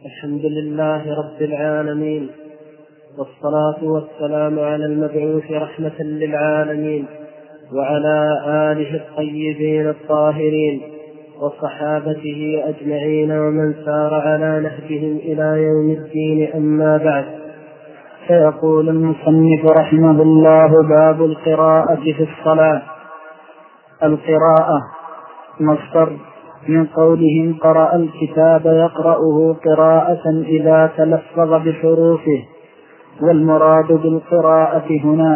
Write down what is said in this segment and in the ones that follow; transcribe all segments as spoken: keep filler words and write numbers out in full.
الحمد لله رب العالمين، والصلاة والسلام على المبعوث رحمة للعالمين، وعلى آله الطيبين الطاهرين وصحابته أجمعين ومن سار على نهجهم إلى يوم الدين. أما بعد، فيقول المصنف رحمه الله: باب القراءة في الصلاة. القراءة مصدر من قولهم قرأ الكتاب يقرأه قراءة إذا تلفظ بحروفه، والمراد بالقراءة هنا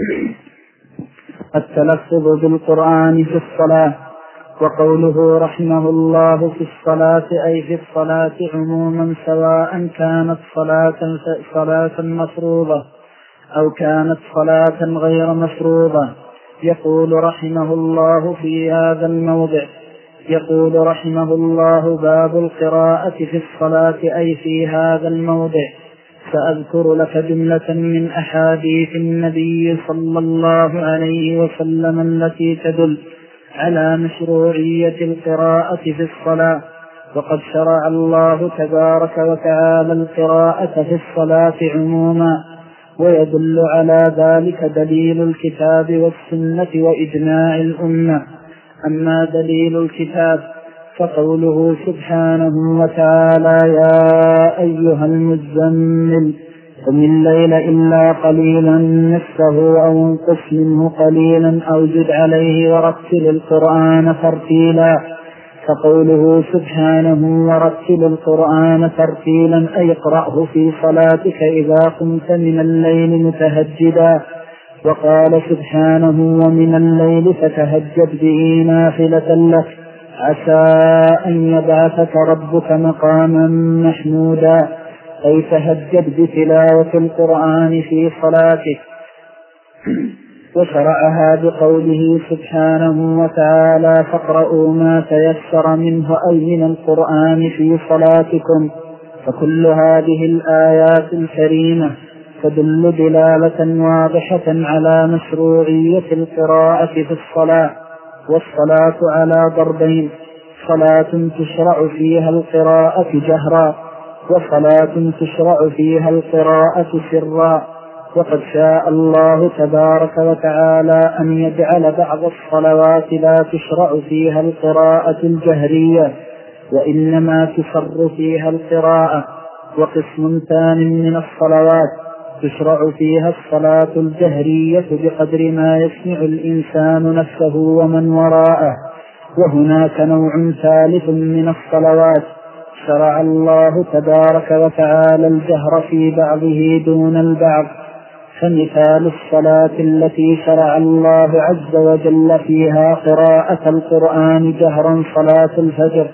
التلفظ بالقرآن في الصلاة. وقوله رحمه الله في الصلاة أي في الصلاة عموما، سواء كانت صلاة صلاة مفروضة أو كانت صلاة غير مفروضة. يقول رحمه الله في هذا الموضع يقول رحمه الله: باب القراءة في الصلاة أي في هذا الموضع. سأذكر لك جملة من أحاديث النبي صلى الله عليه وسلم التي تدل على مشروعية القراءة في الصلاة. وقد شرع الله تبارك وتعالى القراءة في الصلاة عموما، ويدل على ذلك دليل الكتاب والسنة وإجماع الأمة. أما دليل الكتاب فقوله سبحانه وتعالى: يا أيها المزمل قم الليل إلا قليلا نصفه أو انقص منه قليلا أو زد عليه ورتل القرآن ترتيلا. فقوله سبحانه ورتل القرآن ترتيلا أي اقرأه في صلاتك إذا قمت من الليل متهجدا. وقال سبحانه: ومن الليل فتهجد به نافلة لك عسى أن يبعثك ربك مقاما محمودا، أي تهجد بتلاوة القرآن في صلاتك. وشرعها بقوله سبحانه وتعالى: فاقرؤوا ما تيسر منه أي من القرآن في صلاتكم. فكل هذه الآيات الكريمة تدل دلالة واضحة على مشروعية القراءة في الصلاة. والصلاة على ضربين: صلاة تشرع فيها القراءة جهرا، وصلاة تشرع فيها القراءة سرا. وقد شاء الله تبارك وتعالى أن يجعل بعض الصلوات لا تشرع فيها القراءة الجهرية، وإنما تسر فيها القراءة. وقسم ثاني من الصلوات تشرع فيها الصلاة الجهرية بقدر ما يسمع الإنسان نفسه ومن وراءه. وهناك نوع ثالث من الصلوات شرع الله تبارك وتعالى الجهر في بعضه دون البعض. فمثال الصلاة التي شرع الله عز وجل فيها قراءة القرآن جهرا صلاة الفجر،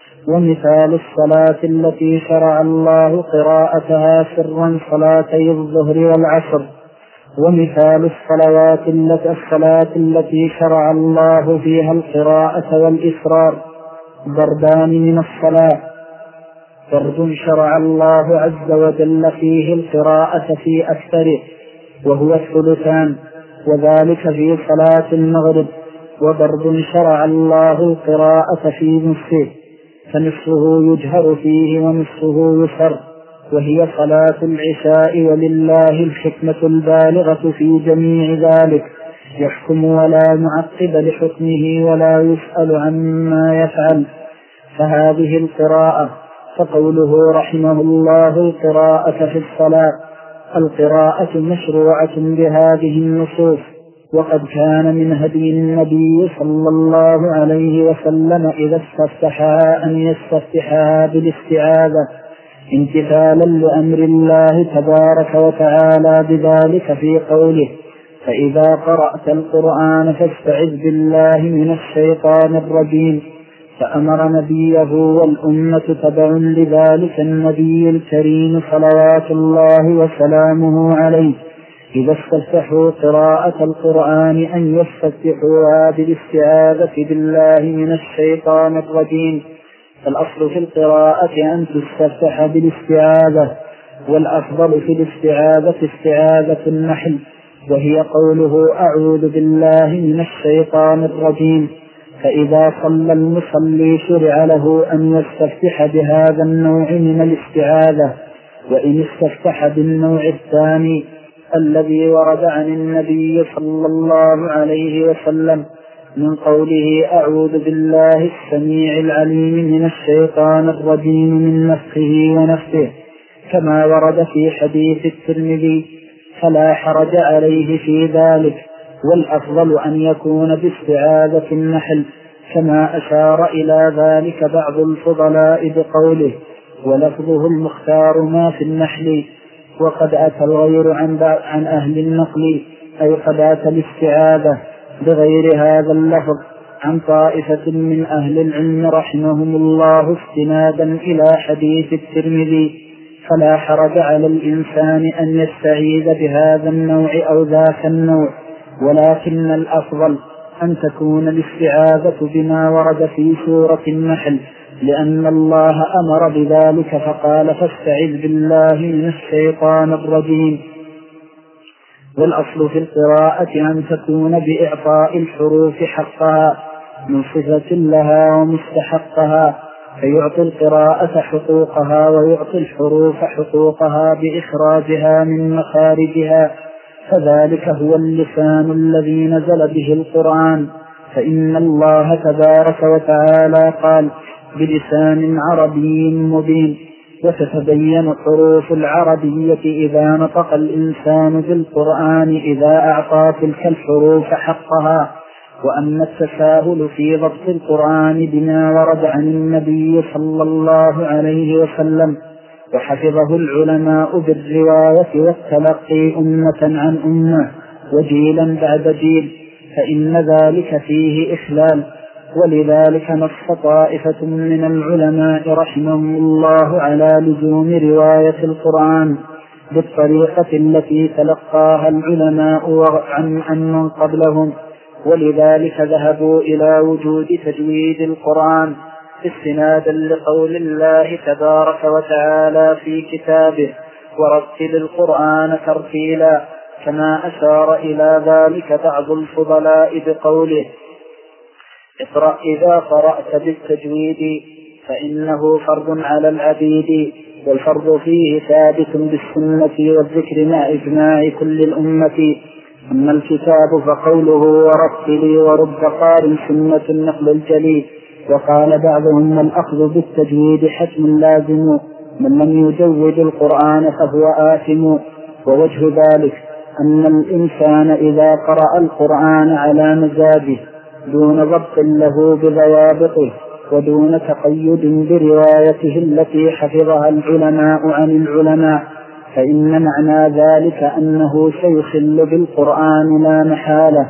ومثال الصلاة التي شرع الله قراءتها سرا صلاتي الظهر والعصر. ومثال الصلوات التي الصلاة التي شرع الله فيها القراءة والإسرار ضربان من الصلاة: فرد شرع الله عز وجل فيه القراءة في أكثره وهو الثلثان، وذلك في صلاة المغرب. وضرب شرع الله القراءة في نصفه، فنصفه يجهر فيه ونصفه يسر، وهي صلاة العشاء. ولله الحكمة البالغة في جميع ذلك، يحكم ولا معقب لحكمه ولا يسأل عما يفعل. فهذه القراءة. فقوله رحمه الله: القراءة في الصلاة. القراءة مشروعة بهذه النصوص. وقد كان من هدي النبي صلى الله عليه وسلم إذا استفتحها أن يستفتحها بالاستعاذة، امتثالا لأمر الله تبارك وتعالى بذلك في قوله: فإذا قرأت القرآن فاستعذ بالله من الشيطان الرجيم. فأمر نبيه والأمة تبع لذلك النبي الكريم صلوات الله وسلامه عليه إذا استفتحوا قراءة القرآن أن يستفتحوها بالاستعاذة بالله من الشيطان الرجيم. فالأصل في القراءة أن تستفتح بالاستعاذة، والأفضل في الاستعاذة استعاذة النحل، وهي قوله: أعوذ بالله من الشيطان الرجيم. فإذا صلى المصلي شرع له أن يستفتح بهذا النوع من الاستعاذة، وإن استفتح بالنوع الثاني الذي ورد عن النبي صلى الله عليه وسلم من قوله أعوذ بالله السميع العليم من الشيطان الرجيم من نفخه ونفثه كما ورد في حديث الترمذي، فلا حرج عليه في ذلك، والأفضل أن يكون باستعاذة النحل كما أشار إلى ذلك بعض الفضلاء بقوله ولفظه المختار ما في النحل. وقد أتى الغير عن, عن أهل النقل، أي قد أتى الاستعاذة بغير هذا اللفظ عن طائفة من أهل العلم رحمهم الله استنادا إلى حديث الترمذي، فلا حرج على الإنسان أن يستعيذ بهذا النوع أو ذاك النوع، ولكن الأفضل أن تكون الاستعاذة بما ورد في سورة النحل، لأن الله أمر بذلك فقال فاستعذ بالله من الشيطان الرجيم. والأصل في القراءة أن تكون بإعطاء الحروف حقها من صفة لها ومستحقها، فيعطي القراءة حقوقها ويعطي الحروف حقوقها بإخراجها من مخارجها، فذلك هو اللسان الذي نزل به القرآن، فإن الله تبارك وتعالى قال بلسان عربي مبين، وتتبين حروف العربية إذا نطق الإنسان بالقرآن إذا أعطى تلك الحروف حقها. وأما التساهل في ضبط القرآن بما ورد عن النبي صلى الله عليه وسلم وحفظه العلماء بالرواية والتلقي أمة عن أمة وجيلا بعد جيل، فإن ذلك فيه إخلال، ولذلك نص طائفة من العلماء رحمهم الله على لزوم رواية القرآن بالطريقة التي تلقاها العلماء عن من قبلهم، ولذلك ذهبوا إلى وجود تجويد القرآن استنادا لقول الله تبارك وتعالى في كتابه ورتل القرآن ترتيلا، كما أشار إلى ذلك بعض الفضلاء بقوله اقرأ إذا قرأت بالتجويد فإنه فرض على العبيد، والفرض فيه ثابت بالسنة والذكر مع إجماع كل الأمة. أما الكتاب فقوله ورتل ورب قار سنة النقل الجلي، وقال بعضهم الأخذ بالتجويد حتم لازم، من لم يجود القرآن فهو آثم. ووجه ذلك أن الإنسان إذا قرأ القرآن على مزاجه دون ضبط له بضوابطه ودون تقيد بروايته التي حفظها العلماء عن العلماء، فإن معنى ذلك أنه سيخل بالقرآن لا محالة،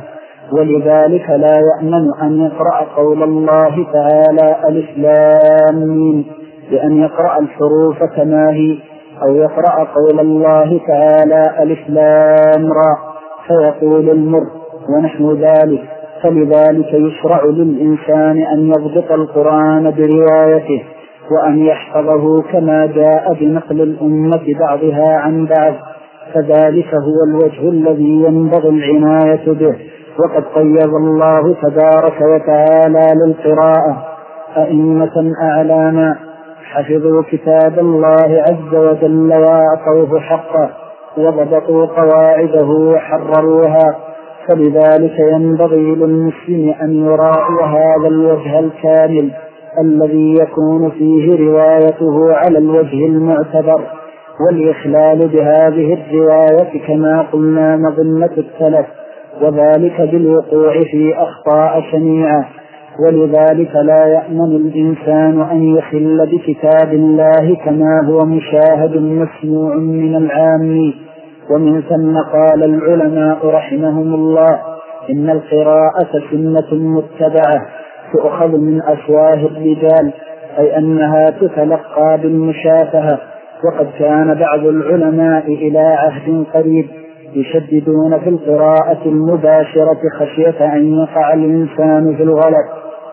ولذلك لا يأمن أن يقرأ قول الله تعالى ألف لام ميم بأن يقرأ الحروف كما هي، أو يقرأ قول الله تعالى ألف لام را فيقول المر ونحو ذلك. فلذلك يشرع للإنسان أن يضبط القرآن بروايته وأن يحفظه كما جاء بنقل الأمة بعضها عن بعض، فذلك هو الوجه الذي ينبغي العناية به. وقد قيض الله تبارك وتعالى للقراءة أئمة أعلاما حفظوا كتاب الله عز وجل وأعطوه حقه وضبطوا قواعده وحرروها، فلذلك ينبغي للمسلم أن يراعي هذا الوجه الكامل الذي يكون فيه روايته على الوجه المعتبر، والإخلال بهذه الرواية كما قلنا مظنة التلف، وذلك بالوقوع في أخطاء شنيعة. ولذلك لا يأمن الإنسان أن يخل بكتاب الله كما هو مشاهد مسموع من العام. ومن ثم قال العلماء رحمهم الله إن القراءة سنة متبعة تؤخذ من أفواه الرجال، أي أنها تتلقى بالمشافهة. وقد كان بعض العلماء إلى عهد قريب يشددون في القراءة المباشرة خشية أن يقع الإنسان في الغلط.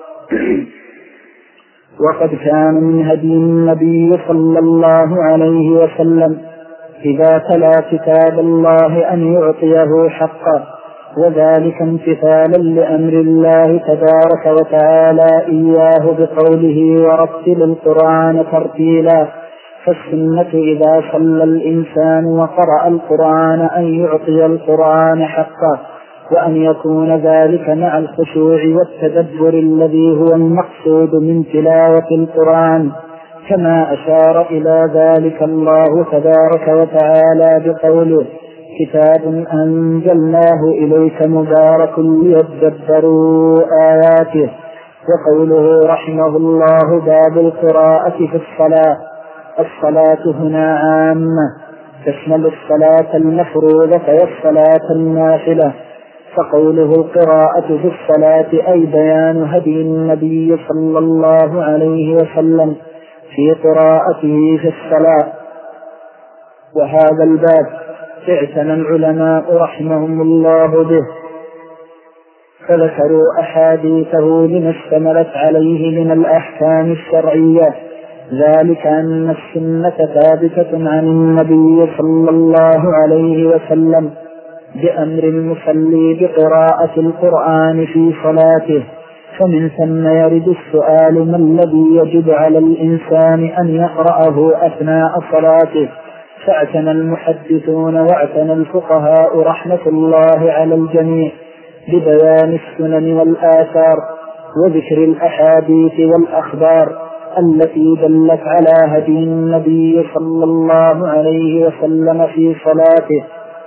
وقد كان من هدي النبي صلى الله عليه وسلم إذا تلا كتاب الله أن يعطيه حقه وذلك امتثالا لأمر الله تبارك وتعالى إياه بقوله ورتل القرآن ترتيلا. فالسنة إذا صلى الإنسان وقرأ القرآن أن يعطي القرآن حقه، وأن يكون ذلك مع الخشوع والتدبر الذي هو المقصود من تلاوة القرآن، كما أشار إلى ذلك الله تبارك وتعالى بقوله كتاب أنزلناه إليك مبارك ليدبروا آياته. وقوله رحمه الله باب القراءة في الصلاة. الصلاة هنا عامة تشمل الصلاة المفروضة والصلاة النافلة، فقوله القراءة في الصلاة أي بيان هدي النبي صلى الله عليه وسلم في قراءته في الصلاة. وهذا الباب اعتنى العلماء رحمهم الله به، فذكروا أحاديثه لما اشتملت عليه من الأحكام الشرعية، ذلك أن السنة ثابتة عن النبي صلى الله عليه وسلم بأمر المصلي بقراءة القرآن في صلاته، فمن ثم يرد السؤال ما الذي يجب على الإنسان أن يقرأه أثناء صلاته. فاعتنى المحدثون واعتنى الفقهاء رحمة الله على الجميع ببيان السنن والآثار وذكر الأحاديث والأخبار التي دلت على هدي النبي صلى الله عليه وسلم في صلاته.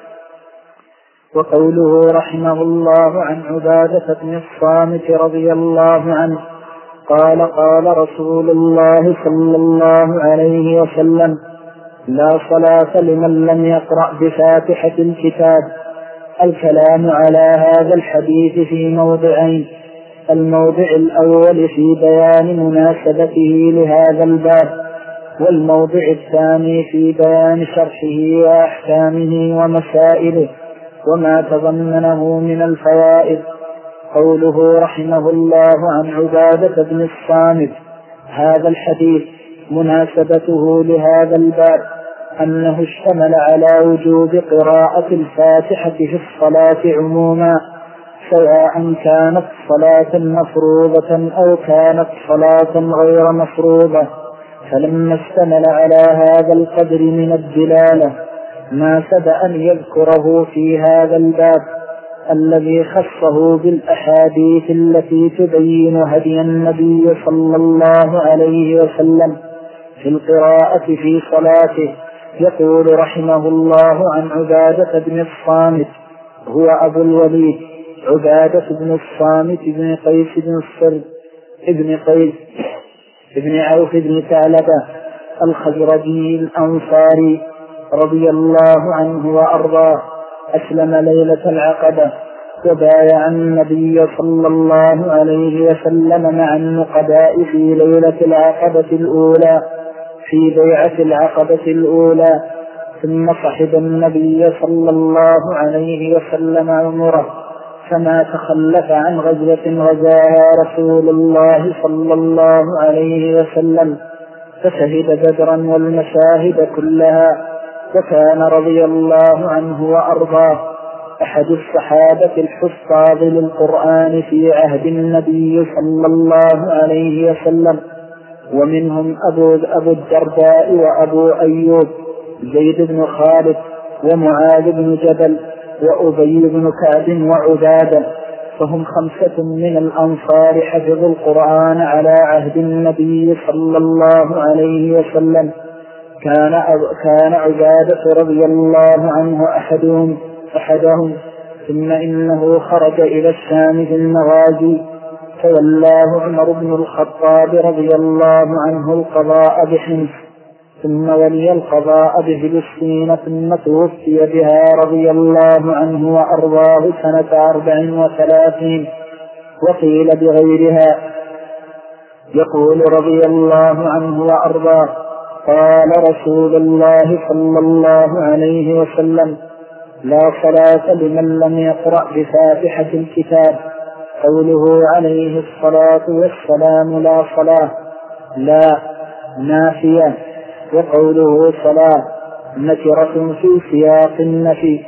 وقوله رحمه الله عن عبادة بن الصامت رضي الله عنه قال قال رسول الله صلى الله عليه وسلم لا صلاة لمن لم يقرأ بفاتحة الكتاب. الكلام على هذا الحديث في موضعين: الموضع الأول في بيان مناسبته لهذا الباب، والموضع الثاني في بيان شرحه وأحكامه ومسائله وما تضمنه من الفوائد. قوله رحمه الله عن عبادة بن الصامت، هذا الحديث مناسبته لهذا الباب أنه اشتمل على وجوب قراءة الفاتحة في الصلاة عموما، سواء كانت صلاة مفروضة أو كانت صلاة غير مفروضة. فلما اشتمل على هذا القدر من الدلالة ناسب أن يذكره في هذا الباب الذي خصه بالأحاديث التي تبين هدي النبي صلى الله عليه وسلم في القراءة في صلاته. يقول رحمه الله عن عبادة بن الصامت، هو أبو الوليد عبادة بن الصامت بن قيس بن الصرد ابن قيس ابن عوف بن ثعلبة الخزرجي الأنصاري رضي الله عنه وأرضاه، أسلم ليلة العقبة وبايع النبي صلى الله عليه وسلم مع النقباء في ليلة العقبة الأولى في بيعة العقبة الأولى، ثم صحب النبي صلى الله عليه وسلم عمره، فما تخلف عن غزوة غزاها رسول الله صلى الله عليه وسلم، فشهد بدرا والمشاهد كلها، وكان رضي الله عنه وأرضاه أحد الصحابة الحفاظ للقرآن في عهد النبي صلى الله عليه وسلم، ومنهم أبو, أبو الدرداء وأبو أيوب زيد بن خالد ومعاذ بن جبل وأبي بن كعب وعبادة، فهم خمسة من الأنصار حفظوا القرآن على عهد النبي صلى الله عليه وسلم. كان, كان عبادة رضي الله عنه أحدهم, أحدهم ثم إنه خرج إلى الشام في المغازي، فولاه عمر بن الخطاب رضي الله عنه القضاء بحمص، ثم ولي القضاء بفلسطين، ثم توفي بها رضي الله عنه وأرضاه سنة أربع وثلاثين، وقيل بغيرها. يقول رضي الله عنه وأرضاه قال رسول الله صلى الله عليه وسلم لا صلاة لمن لم يقرأ بفاتحة الكتاب. قوله عليه الصلاة والسلام لا صلاة لا نافية، وقوله صلاة نكرة في سياق النفي،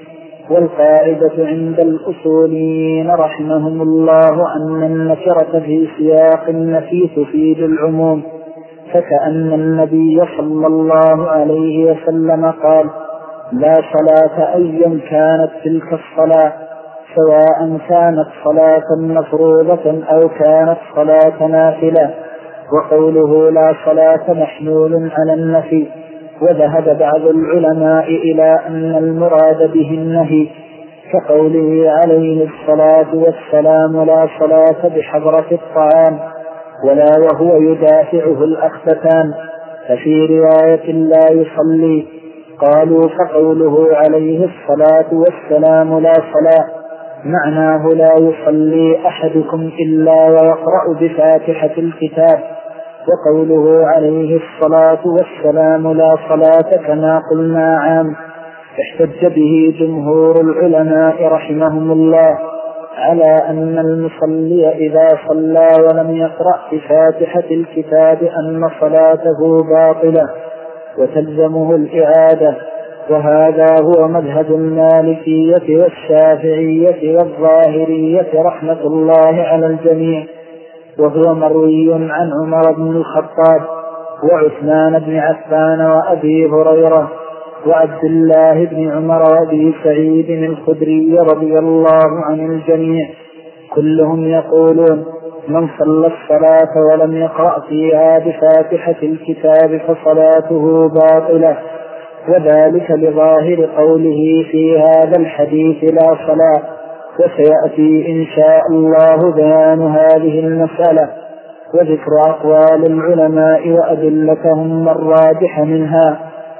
والقاعدة عند الأصوليين رحمهم الله أن النكرة في سياق النفي تفيد العموم، فكأن النبي صلى الله عليه وسلم قال: لا صلاة أيا كانت تلك الصلاة، سواء كانت صلاة مفروضة أو كانت صلاة نافلة. وقوله لا صلاة محمول على النفي، وذهب بعض العلماء إلى أن المراد به النهي، كقوله عليه الصلاة والسلام: لا صلاة بحضرة الطعام، ولا وهو يدافعه الأخبثان. ففي رواية لا يصلي، قالوا: فقوله عليه الصلاة والسلام لا صلاة معناه لا يصلي أحدكم إلا ويقرأ بفاتحة الكتاب، وقوله عليه الصلاة والسلام لا صلاة كما قلنا عام. احتج به جمهور العلماء رحمهم الله على أن المصلي إذا صلى ولم يقرأ بفاتحة الكتاب أن صلاته باطلة وتلزمه الإعادة، وهذا هو مذهب المالكية والشافعية والظاهرية رحمة الله على الجميع، وهو مروي عن عمر بن الخطاب وعثمان بن عفان وأبي هريرة وعبد الله بن عمر وأبي سعيد الخدري رضي الله عن الجميع، كلهم يقولون: من صلى الصلاة ولم يقرأ فيها بفاتحة الكتاب فصلاته باطلة، وذلك لظاهر قوله في هذا الحديث لا صلاة. وسيأتي إن شاء الله بيان هذه المسألة وذكر أقوال العلماء وأدلتهم الراجح منها.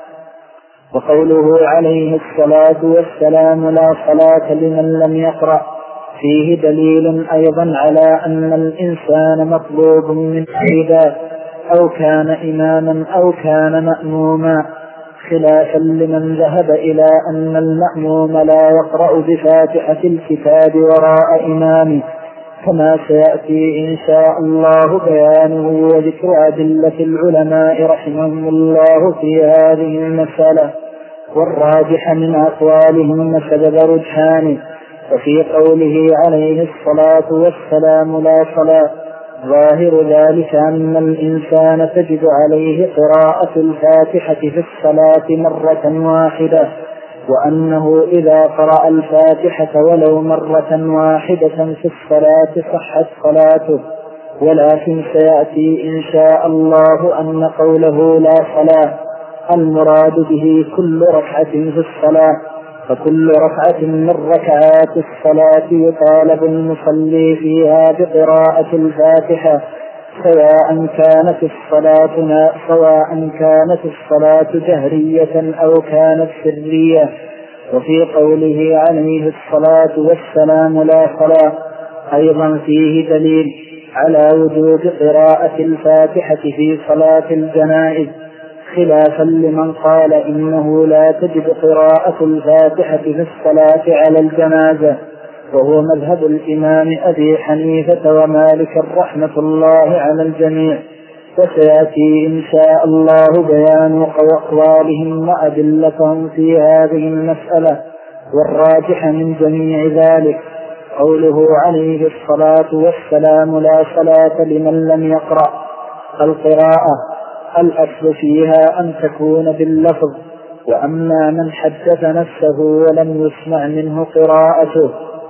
وقوله عليه الصلاة والسلام لا صلاة لمن لم يقرأ فيه دليل أيضا على أن الإنسان مطلوب من إذا أو كان إماما أو كان مأموما، خلافا لمن ذهب إلى أن المأموم لا يقرأ بفاتحة الكتاب وراء إمامه، كما سيأتي إن شاء الله بيانه وذكر أدلة العلماء رحمهم الله في هذه المسألة، والراجح من أقوالهم سبب رجحانه. وفي قوله عليه الصلاة والسلام لا صلاة ظاهر ذلك أن الإنسان تجب عليه قراءة الفاتحة في الصلاة مرة واحدة، وأنه إذا قرأ الفاتحة ولو مرة واحدة في الصلاة صحت صلاته. ولكن سيأتي إن شاء الله أن قوله لا صلاة المراد به كل ركعة في الصلاة، فكل ركعة من ركعات الصلاة يطالب المصلي فيها بقراءة الفاتحة، سواء كانت الصلاة سواء كانت الصلاة جهرية أو كانت سرية. وفي قوله عليه الصلاة والسلام لا صلاة أيضا فيه دليل على وجوب قراءة الفاتحة في صلاة الجنائز، خلافا لمن قال إنه لا تجب قراءة الفاتحة في الصلاة على الجنازة، وهو مذهب الإمام أبي حنيفة ومالك رحمة الله على الجميع. وسيأتي إن شاء الله بيان أقوالهم وأدلتهم في هذه المسألة، والراجح من جميع ذلك قوله عليه الصلاة والسلام لا صلاة لمن لم يقرأ. القراءة الأصل فيها أن تكون باللفظ، وأما من حدث نفسه ولم يسمع منه قراءته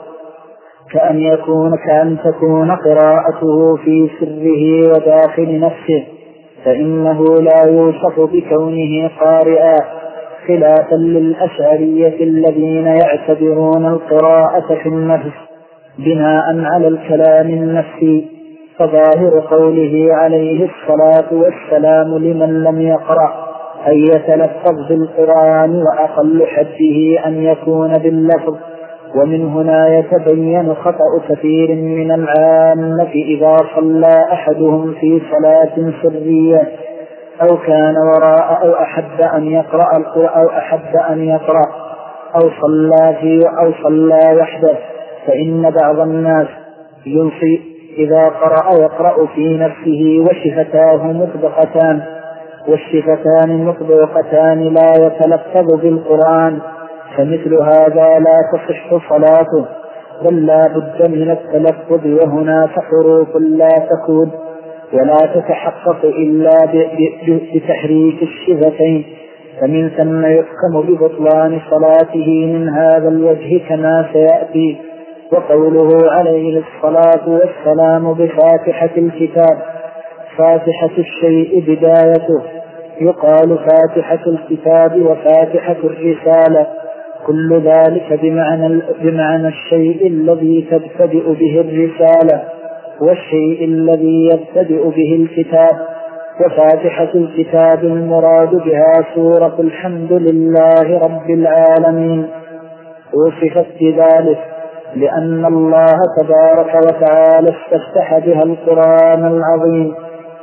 كأن يكون كأن تكون قراءته في سره وداخل نفسه، فإنه لا يوصف بكونه قارئا، خلافا للأشعرية الذين يعتبرون القراءة في النفس بناء على الكلام النفسي. فظاهر قوله عليه الصلاة والسلام لمن لم يقرأ أن يتلفظ بالقرآن، وأقل حده أن يكون باللفظ. ومن هنا يتبين خطأ كثير من العامة إذا صلى أحدهم في صلاة سرية أو كان وراء أو أحب أن يقرأ القرآن أو أحب أن يقرأ أو صلى في أو صلى وحده، فإن بعض الناس ينصي إذا قرأ يقرأ في نفسه وشفتاه مطبقتان والشفتان مطبقتان لا يتلفظ بالقرآن، فمثل هذا لا تصح صلاته، بل لا بد من التلفظ، وهناك حروف لا تكون ولا تتحقق إلا بتحريك الشفتين، فمن ثم يحكم ببطلان صلاته من هذا الوجه كما سيأتي. وقوله عليه الصلاة والسلام بفاتحة الكتاب: فاتحة الشيء بدايته، يقال فاتحة الكتاب وفاتحة الرسالة، كل ذلك بمعنى, بمعنى الشيء الذي تبتدئ به الرسالة والشيء الذي يبتدئ به الكتاب. وفاتحة الكتاب المراد بها سورة الحمد لله رب العالمين، وصفت بذلك لأن الله تبارك وتعالى استفتح بها القرآن العظيم،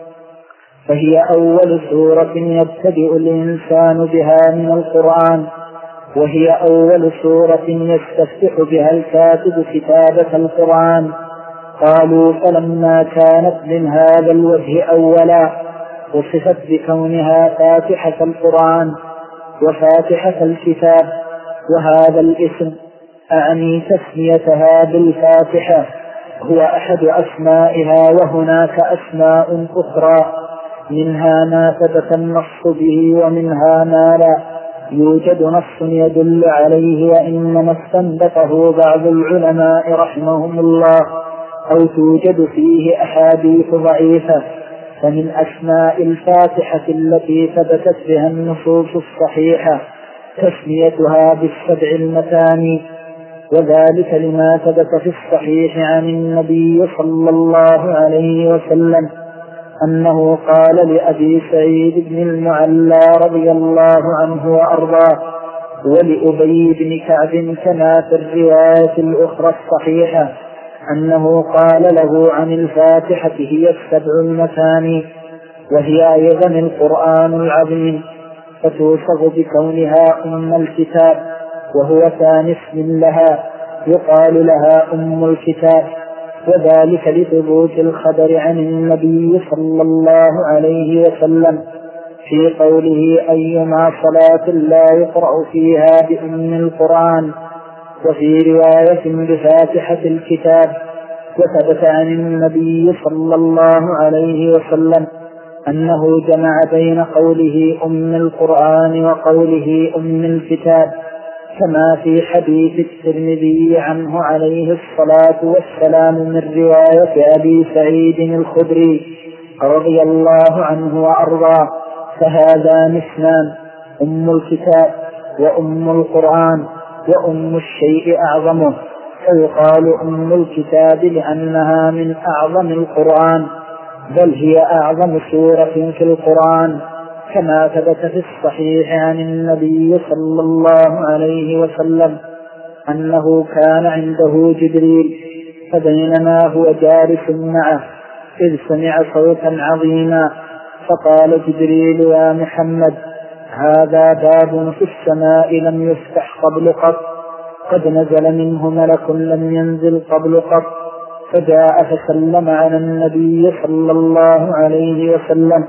فهي أول سورة يبتدئ الإنسان بها من القرآن، وهي أول سورة يستفتح بها الكاتب كتابة القرآن. قالوا: فلما كانت من هذا الوجه أولا وصفت بكونها فاتحة القرآن وفاتحة الكتاب، وهذا الاسم أعني تسميتها بالفاتحة هو أحد أسمائها، وهناك أسماء أخرى منها ما ثبت النص به ومنها ما لا يوجد نص يدل عليه، وإنما استنبطه بعض العلماء رحمهم الله، أو توجد فيه أحاديث ضعيفة. فمن أسماء الفاتحة التي ثبتت بها النصوص الصحيحة تسميتها بالسبع المثاني، وذلك لما ثبت في الصحيح عن النبي صلى الله عليه وسلم أنه قال لأبي سعيد بن المعلى رضي الله عنه وأرضاه ولأبي بن كعب كما في الرواية الأخرى الصحيحة أنه قال له عن الفاتحة: هي السبع المثاني، وهي أيضا القرآن العظيم، فتوصف بكونها أم الكتاب، وهو ثاني اسم لها، يقال لها أم الكتاب، وذلك لثبوت الخبر عن النبي صلى الله عليه وسلم في قوله: أيما صلاة لا يقرأ فيها بأم القرآن، وفي رواية بفاتحة الكتاب. وثبت عن النبي صلى الله عليه وسلم أنه جمع بين قوله أم القرآن وقوله أم الكتاب، كما في حديث الترمذي عنه عليه الصلاة والسلام من رواية أبي سعيد الخدري رضي الله عنه وأرضاه. فهذان اثنان: أم الكتاب وأم القرآن، وأم الشيء أعظمه، فيقال أم الكتاب لأنها من أعظم القرآن، بل هي أعظم سورة في القرآن، كما ثبت في الصحيح عن النبي صلى الله عليه وسلم أنه كان عنده جبريل، فبينما هو جالس معه إذ سمع صوتا عظيما، فقال جبريل: يا محمد، هذا باب في السماء لم يفتح قبل قط، قد نزل منه ملك لم ينزل قبل قط. فجاء فسلم على النبي صلى الله عليه وسلم،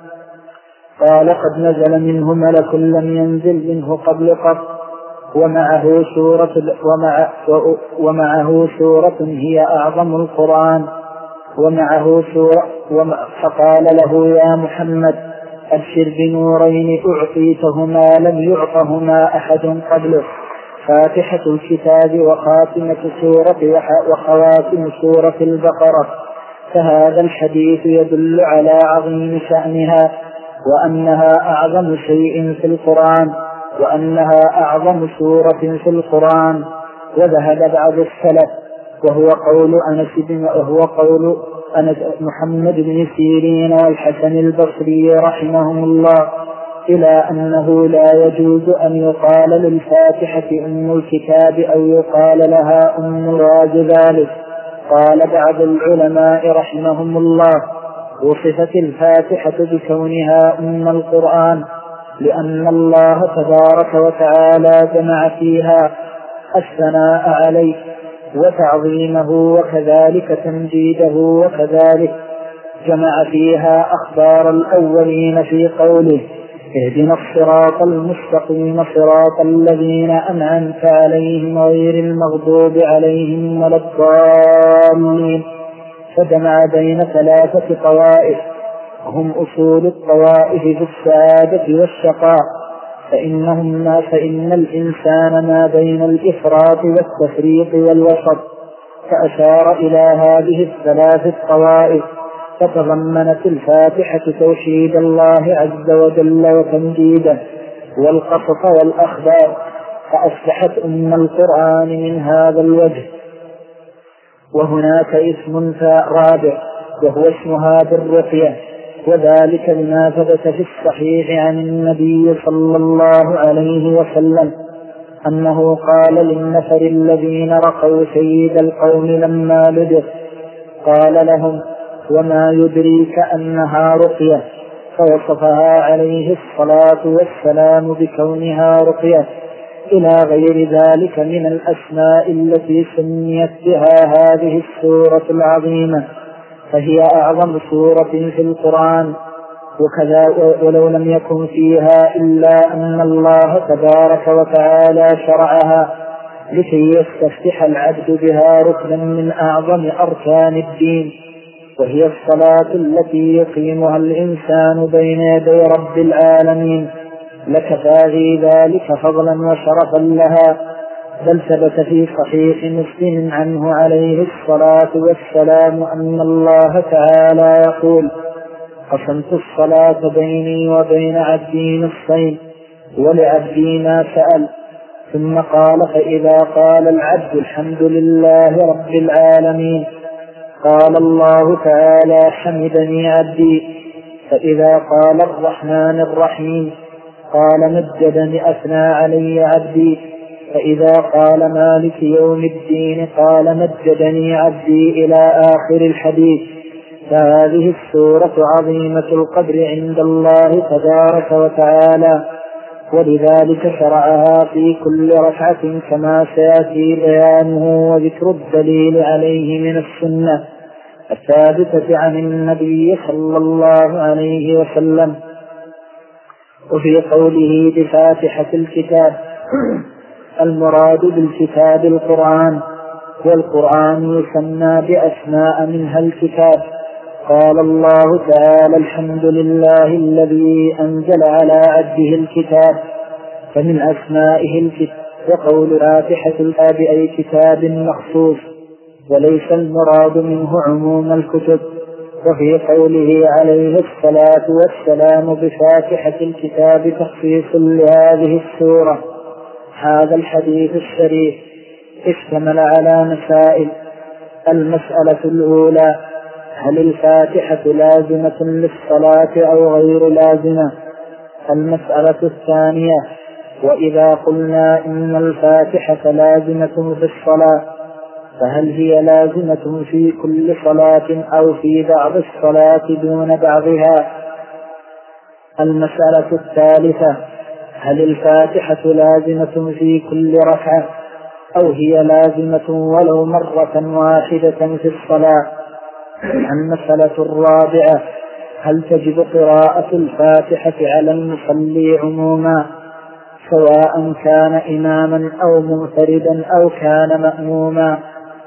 قال: قد نزل منه ملك لم ينزل منه قبل قط، ومعه سورة, ومع ومعه سورة هي أعظم القرآن، ومعه سورة. فقال له: يا محمد، أبشر بنورين أعطيتهما لم يعطهما أحد قبله، فاتحة الكتاب وخاتمة سورة وخواتم سورة البقرة. فهذا الحديث يدل على عظيم شأنها، وأنها أعظم شيء في القرآن، وأنها أعظم سورة في القرآن. وذهب بعض السلف، وهو قول أنس بن وهو قول أنس محمد بن سيرين والحسن البصري رحمهم الله، إلى أنه لا يجوز أن يقال للفاتحة أم الكتاب أو يقال لها أم راج ذلك. قال بعض العلماء رحمهم الله: وصفت الفاتحة بكونها أم القرآن لأن الله تبارك وتعالى جمع فيها الثناء عليه وتعظيمه، وكذلك تمجيده، وكذلك جمع فيها أخبار الأولين في قوله: اهدنا الصراط المستقيم صراط الذين أنعمت عليهم غير المغضوب عليهم ولا الضالين. فجمع بين ثلاثة طوائف هم أصول الطوائف في السعادة والشقاء، فإنهم ما فإن الإنسان ما بين الإفراط والتفريط والوسط، فأشار إلى هذه الثلاث الطوائف. فتضمنت الفاتحة توحيد الله عز وجل وتمجيده والقصص والأخبار، فأصبحت أم القرآن من هذا الوجه. وهناك اسم رابع وهو اسمها بالرقية، وذلك لما ثبت في الصحيح عن النبي صلى الله عليه وسلم أنه قال للنفر الذين رقوا سيد القوم لما لدغ، قال لهم: وما يدريك أنها رقية؟ فوصفها عليه الصلاة والسلام بكونها رقية، إلى غير ذلك من الأسماء التي سميت بها هذه السورة العظيمة، فهي أعظم سورة في القرآن. وكذا ولو لم يكن فيها إلا أن الله تبارك وتعالى شرعها لكي يستفتح العبد بها ركنا من أعظم أركان الدين، وهي الصلاة التي يقيمها الإنسان بين يدي رب العالمين، لكفى في ذلك فضلا وشرفا لها. بل ثبت في صحيح مسلم عنه عليه الصلاة والسلام أن الله تعالى يقول: قسمت الصلاة بيني وبين عبدي نصفين ولعبدي ما سأل. ثم قال: فإذا قال العبد الحمد لله رب العالمين قال الله تعالى: حمدني عبدي. فإذا قال الرحمن الرحيم قال: مجدني أثنى علي عبدي. فإذا قال مالك يوم الدين قال: مجدني عبدي، إلى آخر الحديث. فهذه السورة عظيمة القدر عند الله تبارك وتعالى، ولذلك شرعها في كل ركعة كما سيأتي بيانه وذكر الدليل عليه من السنة الثابتة عن النبي صلى الله عليه وسلم. وفي قوله بفاتحة الكتاب المراد بالكتاب القرآن، والقرآن يسمى بأسماء منها الكتاب. قال الله تعالى: الحمد لله الذي أنزل على عبده الكتاب، فمن أسمائه الكتاب. وقول فاتحة الكتاب أي كتاب مخصوص، وليس المراد منه عموم الكتب. وفي قوله عليه الصلاة والسلام بفاتحة الكتاب تخصيص لهذه السورة. هذا الحديث الشريف اشتمل على مسائل. المسألة الأولى: هل الفاتحة لازمة للصلاة أو غير لازمة؟ المسألة الثانية: وإذا قلنا إن الفاتحة لازمة في الصلاة فهل هي لازمة في كل صلاة أو في بعض الصلاة دون بعضها؟ المسألة الثالثة: هل الفاتحة لازمة في كل ركعة أو هي لازمة ولو مرة واحدة في الصلاة؟ المسألة الرابعة: هل تجب قراءة الفاتحة على المصلي عموما سواء كان إماما أو منفردا أو كان مأموما؟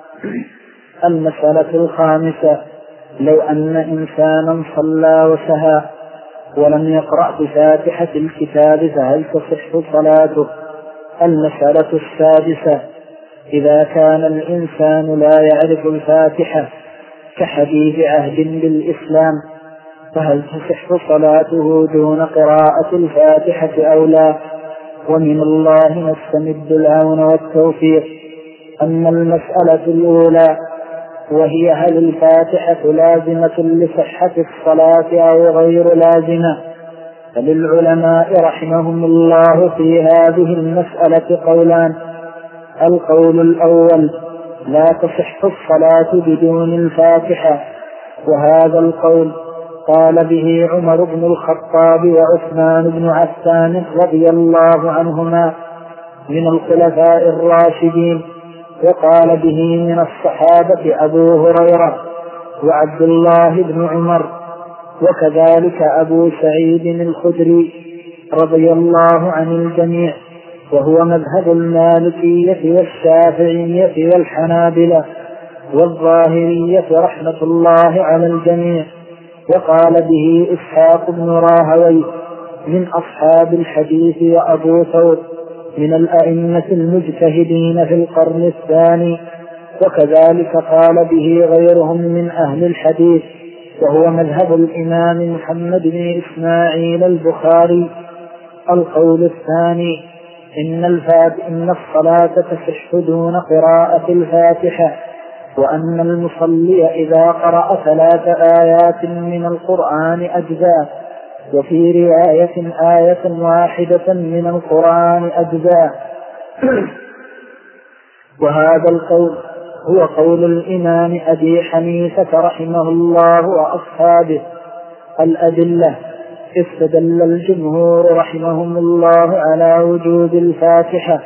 المسألة الخامسة: لو أن إنسانا صلى وسهى ولم يقرأ بفاتحة الكتاب فهل تصح صلاته؟ المسألة السادسة: إذا كان الإنسان لا يعرف الفاتحة كحديث عهد بالإسلام فهل تصح صلاته دون قراءة الفاتحة أو لا؟ ومن الله نستمد العون والتوفيق. أما المسألة الأولى وهي هل الفاتحة لازمة لصحة الصلاة أو غير لازمة، فللعلماء رحمهم الله في هذه المسألة قولان. القول الأول: لا تصح الصلاة بدون الفاتحة، وهذا القول قال به عمر بن الخطاب وعثمان بن عفان رضي الله عنهما من الخلفاء الراشدين، وقال به من الصحابة أبو هريرة وعبد الله بن عمر وكذلك أبو سعيد الخدري رضي الله عن الجميع، وهو مذهب المالكية والشافعية والحنابلة والظاهرية رحمة الله على الجميع. وقال به إسحاق بن راهويه من أصحاب الحديث، وأبو ثور من الأئمة المجتهدين في القرن الثاني، وكذلك قال به غيرهم من أهل الحديث، وهو مذهب الإمام محمد بن إسماعيل البخاري. القول الثاني: إن, إن الصلاة تصح دون قراءة الفاتحة، وأن المصلي إذا قرأ ثلاث آيات من القرآن أجزاء، وفي رواية آية واحدة من القرآن أجزاء. وهذا القول هو قول الإمام أبي حنيفة رحمه الله وأصحابه. الأدلة: استدل الجمهور رحمهم الله على وجوب الفاتحة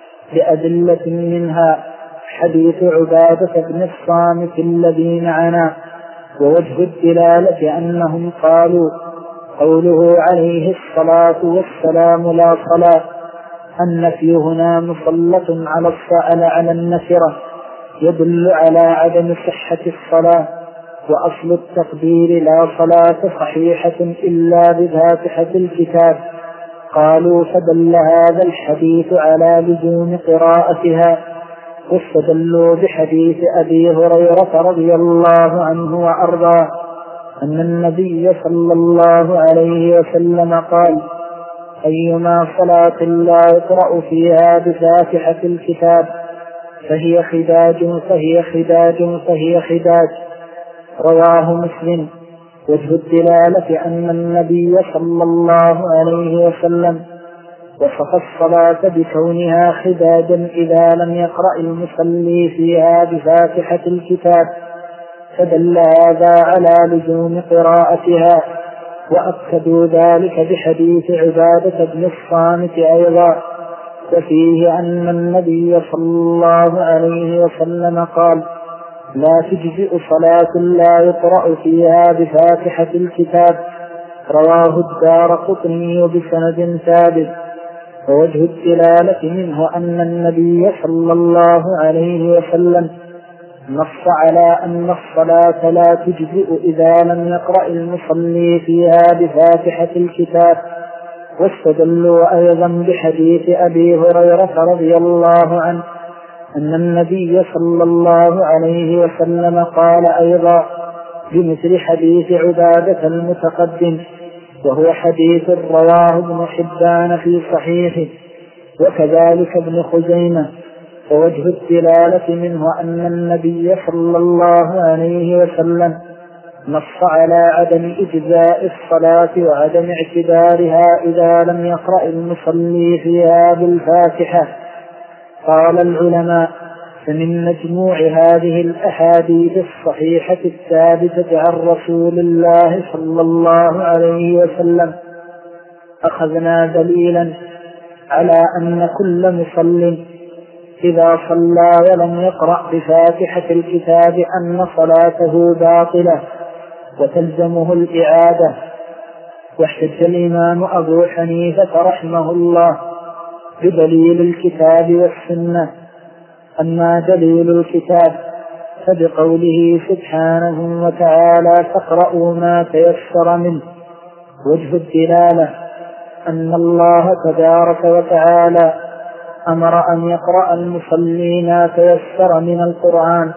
بأدلة، منها حديث عبادة بن الصامت الذي معنا، ووجه الدلالة أنهم قالوا قوله عليه الصلاة والسلام لا صلاة، النفي هنا مسلط على السائل على النكرة يدل على عدم صحة الصلاة، وأصل التقدير لا صلاة صحيحة إلا بفاتحة الكتاب. قالوا فدل هذا الحديث على لزوم قراءتها، واستدلوا بحديث أبي هريرة رضي الله عنه وأرضاه أن النبي صلى الله عليه وسلم قال: أيما صلاة لا يقرأ فيها بفاتحة الكتاب فهي خداج فهي خداج فهي خداج. رواه مسلم. وجه الدلالة أن النبي صلى الله عليه وسلم وصف الصلاة بكونها خداجا إذا لم يقرأ المصلي فيها بفاتحة الكتاب، فدل هذا على لزوم قراءتها. وأكدوا ذلك بحديث عبادة بن الصامت أيضا، وفيه أن النبي صلى الله عليه وسلم قال: لا تجزئ صلاة لا يقرأ فيها بفاتحة الكتاب. رواه الدارقطني بسند ثابت. ووجه الدلالة منه أن النبي صلى الله عليه وسلم نص على أن الصلاة لا تجزئ إذا لم يقرأ المصلي فيها بفاتحة الكتاب. واستدلوا أيضا بحديث أبي هريرة رضي الله عنه أن النبي صلى الله عليه وسلم قال أيضا بمثل حديث عبادة المتقدم، وهو حديث رواه ابن حبان في صحيحه، وكذلك ابن خزيمة. ووجه الدلالة منه أن النبي صلى الله عليه وسلم نص على عدم إجزاء الصلاة وعدم اعتبارها إذا لم يقرأ المصلي فيها بالفاتحة. قال العلماء: فمن مجموع هذه الأحاديث الصحيحة الثابتة عن رسول الله صلى الله عليه وسلم أخذنا دليلا على أن كل مصل إذا صلى ولم يقرأ بفاتحة الكتاب أن صلاته باطلة وتلزمه الإعادة. واحتج الإمام أبو حنيفة رحمه الله بدليل الكتاب والسنة. أما دليل الكتاب فبقوله سبحانه وتعالى: فاقرؤوا ما تيسر منه. وجه الدلالة أن الله تبارك وتعالى أمر أن يقرأ المصلي ما تيسر من القرآن،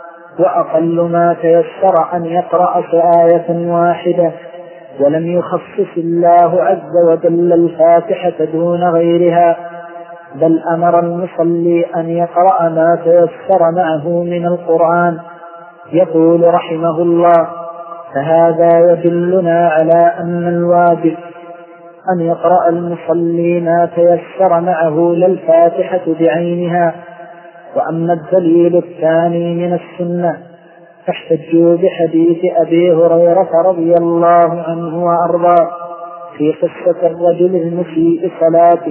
وأقل ما تيسر أن يقرأ آية واحدة، ولم يخصص الله عز وجل الفاتحة دون غيرها، بل أمر المصلي أن يقرأ ما تيسر معه من القرآن. يقول رحمه الله: فهذا يدلنا على أن الواجب أن يقرأ المصلي ما تيسر معه للفاتحة بعينها. وأما الدليل الثاني من السنة فاحتجوا بحديث أبي هريرة رضي الله عنه وأرضاه في قصة الرجل المسيء صلاته،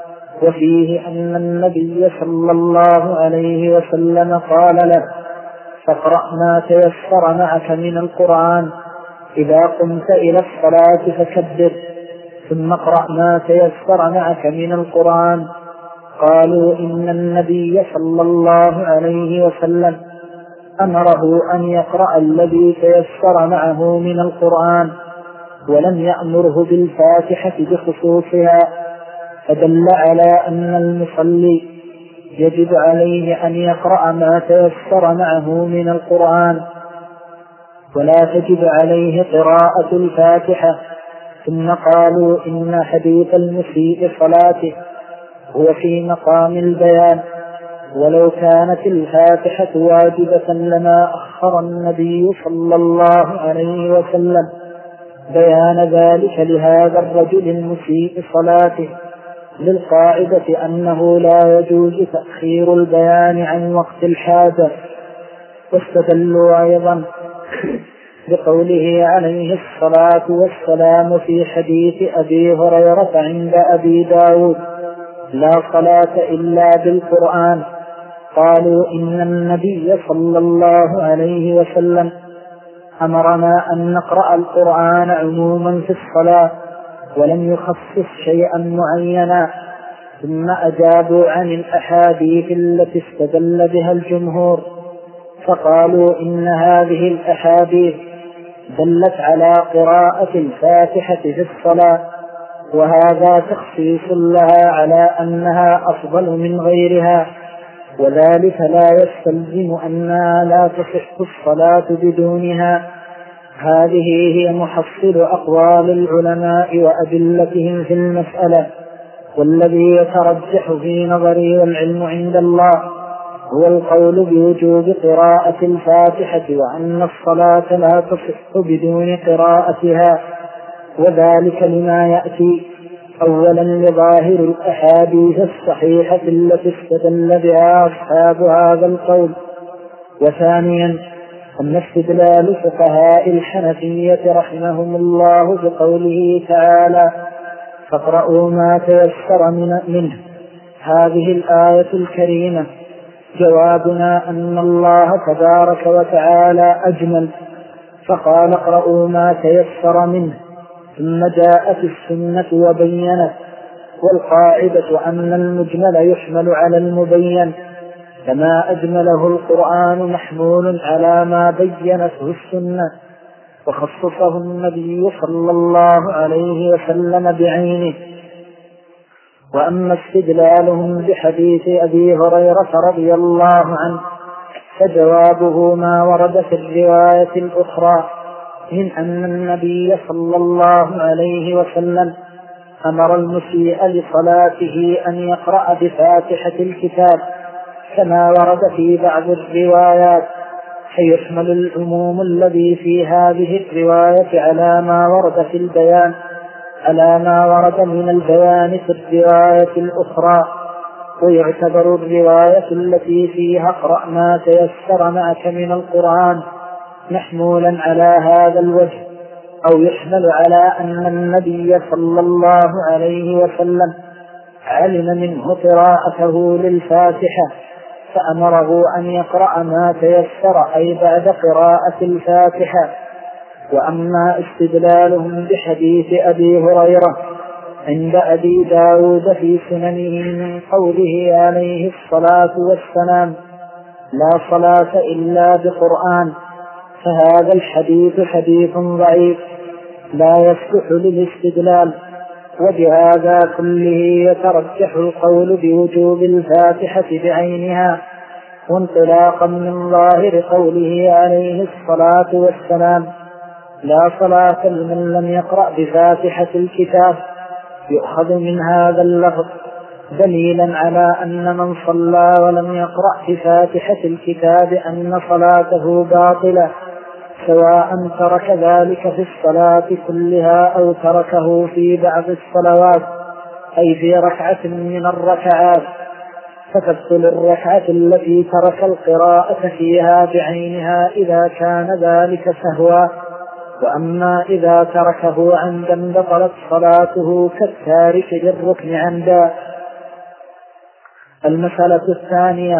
وفيه أن النبي صلى الله عليه وسلم قال له: فاقرأ ما تيسر معك من القرآن، إذا قمت إلى الصلاة فكبر، ثم اقرأ ما تيسر معك من القرآن. قالوا إن النبي صلى الله عليه وسلم أمره أن يقرأ الذي تيسر معه من القرآن، ولم يأمره بالفاتحة بخصوصها، فدل على أن المصلي يجب عليه أن يقرأ ما تيسر معه من القرآن، ولا تجب عليه قراءة الفاتحة. ثم قالوا إن حديث المسيء صلاته هو في مقام البيان، ولو كانت الفاتحة واجبة لما أخر النبي صلى الله عليه وسلم بيان ذلك لهذا الرجل المسيء صلاته، للقاعدة أنه لا يجوز تأخير البيان عن وقت الحاجة. واستدلوا أيضا بقوله عليه الصلاة والسلام في حديث أبي هريرة عند أبي داود: لا صلاة إلا بالقرآن. قالوا إن النبي صلى الله عليه وسلم أمرنا أن نقرأ القرآن عموما في الصلاة، ولم يخصص شيئا معينا. ثم أجابوا عن الأحاديث التي استدل بها الجمهور، فقالوا إن هذه الأحاديث دلت على قراءة الفاتحة في الصلاة، وهذا تخصيص لها على أنها أفضل من غيرها، وذلك لا يستلزم أنها لا تصح الصلاة بدونها. هذه هي محصل أقوال العلماء وأدلتهم في المسألة، والذي يترجح في نظري والعلم عند الله هو القول بوجوب قراءة الفاتحة، وأن الصلاة لا تصح بدون قراءتها، وذلك لما يأتي: أولا لظاهر الأحاديث الصحيحة التي استدل بها أصحاب هذا القول، وثانيا أن استدلال فقهاء الحنفية رحمهم الله بقوله تعالى: فاقرؤوا ما تيسر منه، هذه الآية الكريمة، جوابنا أن الله تبارك وتعالى أجمل فقال: اقرؤوا ما تيسر منه، ثم جاءت السنة وبينت. والقاعدة أن المجمل يحمل على المبين، كما أجمله القرآن محمول على ما بينته السنة، وخصصه النبي صلى الله عليه وسلم بعينه. وأما استدلالهم بحديث أبي هريرة رضي الله عنه فجوابه ما ورد في الرواية الأخرى من أن النبي صلى الله عليه وسلم أمر المسيء لصلاته أن يقرأ بفاتحة الكتاب، كما ورد في بعض الروايات، فيحمل العموم الذي في هذه الرواية على ما ورد في البيان على ما ورد من البيان في الرواية الأخرى، ويعتبر الرواية التي فيها اقرأ ما تيسر معك من القرآن محمولا على هذا الوجه، أو يحمل على أن النبي صلى الله عليه وسلم علم منه قراءته للفاتحة فأمره أن يقرأ ما تيسر أي بعد قراءة الفاتحة. وأما استدلالهم بحديث أبي هريرة عند أبي داود في سننه من قوله عليه الصلاة والسلام: لا صلاة إلا بقرآن، فهذا الحديث حديث ضعيف لا يصلح للاستدلال، وبهذا كله يترجح القول بوجوب الفاتحة بعينها، وانطلاقا من ظاهر قوله عليه الصلاة والسلام: لا صلاة لمن لم يقرأ بفاتحة الكتاب، يؤخذ من هذا اللفظ دليلا على أن من صلى ولم يقرأ بفاتحة الكتاب أن صلاته باطلة، سواء ترك ذلك في الصلاة كلها أو تركه في بعض الصلوات، أي في ركعة من الركعات، فتبطل الركعة التي ترك القراءة فيها بعينها إذا كان ذلك سهوا. وأما إذا تركه عمدا بطلت صلاته كالتارك للركن عمدا. المسألة الثانية: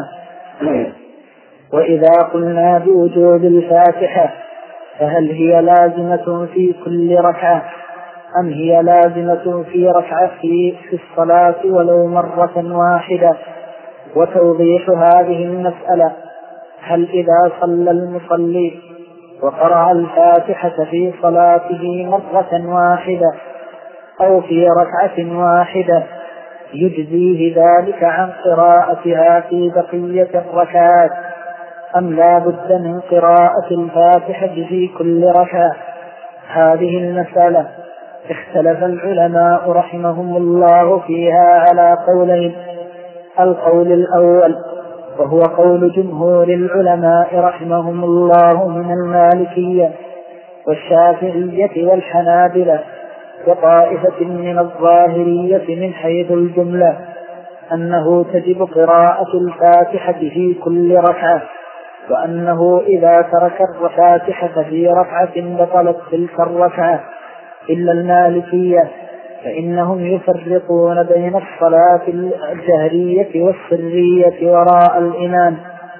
وإذا قلنا بوجوب الفاتحة فهل هي لازمة في كل ركعة أم هي لازمة في ركعة في الصلاة ولو مرة واحدة؟ وتوضيح هذه المسألة: هل إذا صلى المصلي وقرأ الفاتحة في صلاته مرة واحدة أو في ركعة واحدة يجزيه ذلك عن قراءتها في بقية الركعات، أم لا بد من قراءة الفاتحة في كل ركعة؟ هذه المسألة اختلف العلماء رحمهم الله فيها على قولين: القول الأول وهو قول جمهور العلماء رحمهم الله من المالكية والشافعية والحنابلة وطائفة من الظاهرية من حيث الجملة، أنه تجب قراءة الفاتحة في كل ركعة، وأنه إذا ترك الفاتحة في ركعة بطلت تلك الركعة، إلا المالكية فإنهم يفرقون بين الصلاة الجهرية والسرية وراء الإمام،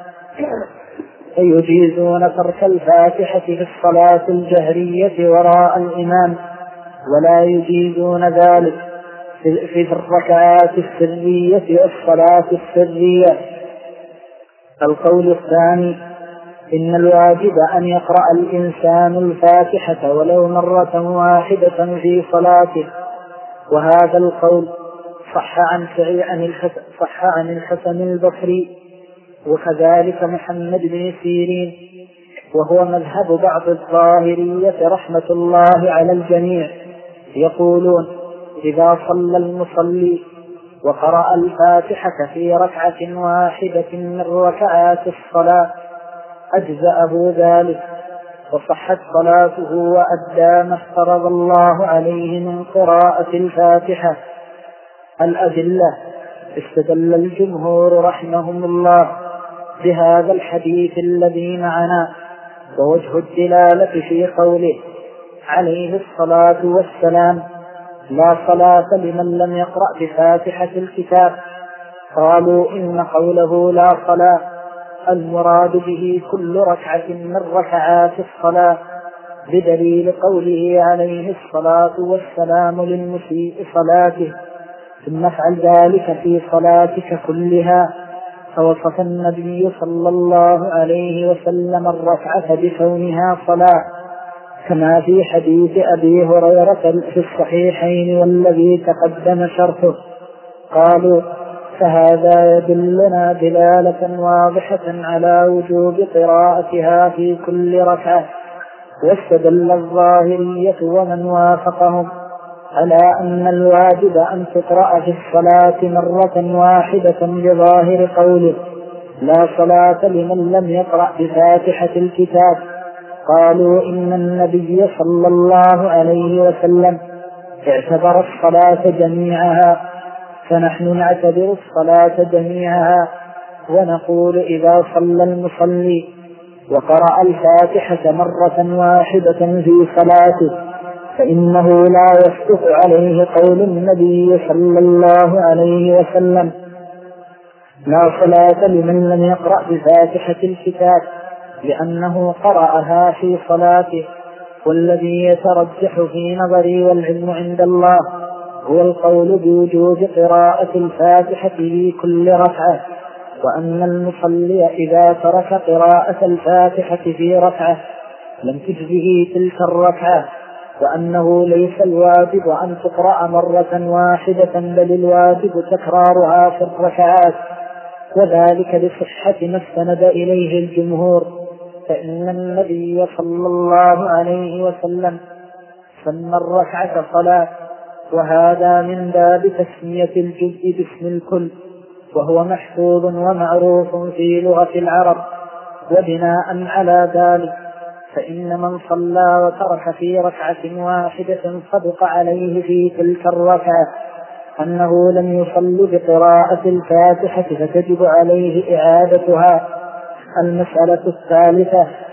فيجيزون ترك الفاتحة في الصلاة الجهرية وراء الإمام، ولا يجيزون ذلك في الركعات السرية والصلاة السرية. القول الثاني: إن الواجب أن يقرأ الإنسان الفاتحة ولو مرة واحدة في صلاته، وهذا القول صح عن صح عن الحسن البصري وكذلك محمد بن سيرين، وهو مذهب بعض الظاهرية رحمة الله على الجميع، يقولون: إذا صلى المصلي وقرأ الفاتحة في ركعة واحدة من ركعات الصلاة أجزأه ذلك وصحت صلاته وأدى ما افترض الله عليه من قراءة الفاتحة. الأدلة: استدل الجمهور رحمهم الله بهذا الحديث الذي معنا، ووجه الدلالة في قوله عليه الصلاة والسلام: لا صلاة لمن لم يقرأ بفاتحة الكتاب. قالوا: إن قوله لا صلاة المراد به كل ركعة من ركعات الصلاة، بدليل قوله عليه الصلاة والسلام للمسيء صلاته: ثم افعل ذلك في صلاتك كلها. فوصف النبي صلى الله عليه وسلم الركعة بكونها صلاة، كما في حديث أبي هريرة في الصحيحين والذي تقدم شرحه. قالوا: فهذا يدلنا دلالة واضحة على وجوب قراءتها في كل ركعة. واستدل الظاهرية ومن وافقهم على أن الواجب أن تقرأ في الصلاة مرة واحدة بظاهر قوله لا صلاة لمن لم يقرأ بفاتحة الكتاب. قالوا: إن النبي صلى الله عليه وسلم اعتبر الصلاة جميعها، فنحن نعتبر الصلاة جميعها ونقول: إذا صلى المصلي وقرأ الفاتحة مرة واحدة في صلاته فإنه لا يصدق عليه قول النبي صلى الله عليه وسلم: لا صلاة لمن لم يقرأ بفاتحة الكتاب، لأنه قرأها في صلاته. والذي يترجح في نظري والعلم عند الله هو القول بوجوب قراءة الفاتحة في كل ركعة، وأن المصلي إذا ترك قراءة الفاتحة في ركعة لم تجزه تلك الركعة، وأنه ليس الواجب أن تقرأ مرة واحدة، بل الواجب تكرارها في الركعات، وذلك لصحة ما استند إليه الجمهور، فإن النبي صلى الله عليه وسلم سمى الركعة صلاة، وهذا من باب تسمية الجزء باسم الكل، وهو محفوظ ومعروف في لغة العرب. وبناء على ذلك فإن من صلى وترك في ركعة واحدة صدق عليه في تلك الركعة أنه لم يصل بقراءة الفاتحة فتجب عليه إعادتها. المسألة الثالثة: